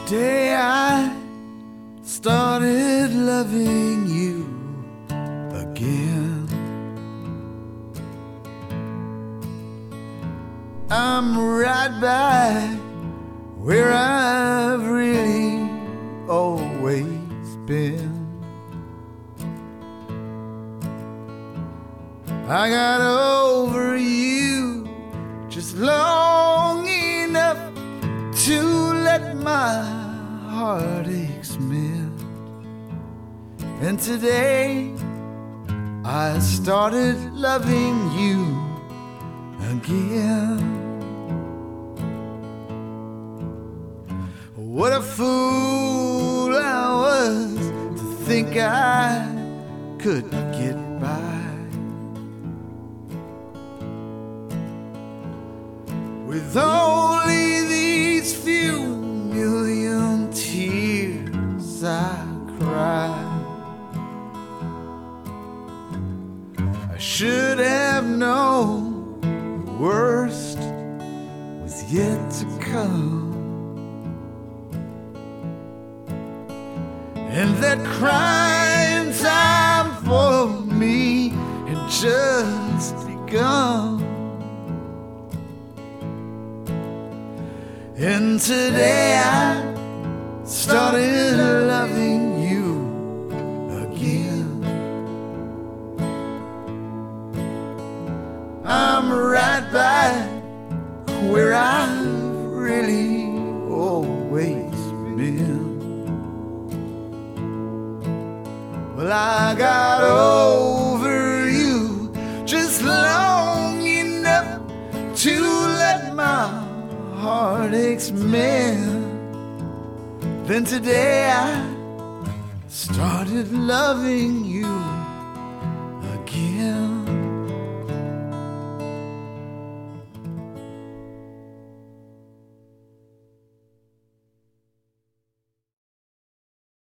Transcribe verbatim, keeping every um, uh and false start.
Today I started loving you again. I'm right back where I've really always been. I got over you just long enough to let my heartaches mend. And today I started loving you again. What a fool I was to think I could get by with only these few million tears I cry. I should have known the worst was yet to come, and that crying time for me had just begun. And today I started loving you again. I'm right back where I've really always been. Well, I got over you just long enough to let my heartaches mend. Then today I started loving you